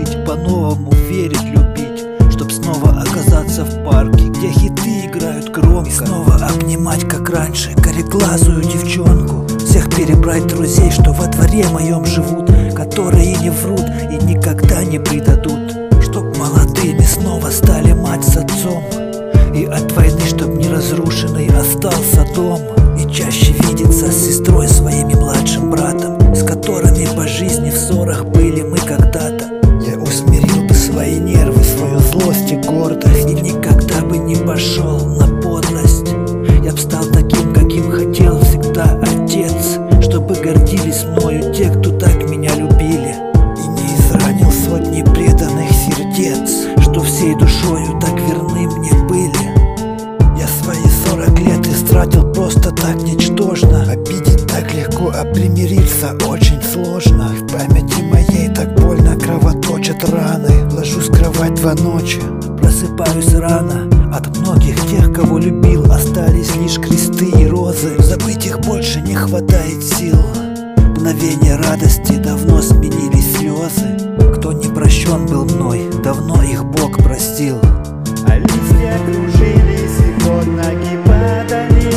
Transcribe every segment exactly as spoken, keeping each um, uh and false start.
жить, по-новому верить, любить, чтоб снова оказаться в парке, где хиты играют громко, и снова обнимать, как раньше, кореглазую девчонку. Всех перебрать друзей, что во дворе моем живут, которые не врут и никогда не предадут, чтоб молодыми снова стали мать с отцом, и от войны, чтоб не разрушенный остался дом. И чаще видеться с сестрой, своим и младшим братом, с которыми по жизни в ссорах были мы когда-то. Я усмирил бы свои нервы, свою злость и гордость, и никогда бы не пошел на подлость. Я б стал таким, каким хотел всегда отец, чтобы гордились мною те, кто так меня любили, и не изранил сотни преданных сердец, что всей душою так верны мне были. Я свои сорок лет истратил просто так ничтожно. Обидеть так легко, а примириться очень сложно. В памяти моей так больно кровоточат раны. Ложусь в кровать два ночи, просыпаюсь рано. От многих тех, кого любил, остались лишь кресты и розы. Забыть их больше не хватает сил. Мгновения радости давно сменились слезы. Кто не прощен был мной, давно их Бог простил. А листья кружились и под ноги падали,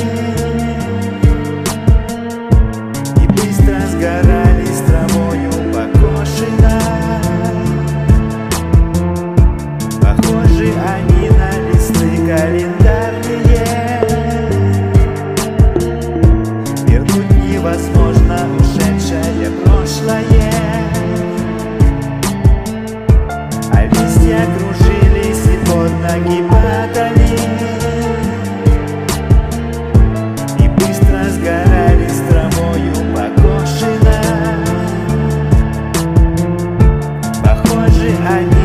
и быстро сгорали с травою покошено. Похожи они на листы календарные, вернуть невозможно ушедшее прошлое. А листья кружились и под ноги падали, и быстро сгорали с травою покошено. Похожи они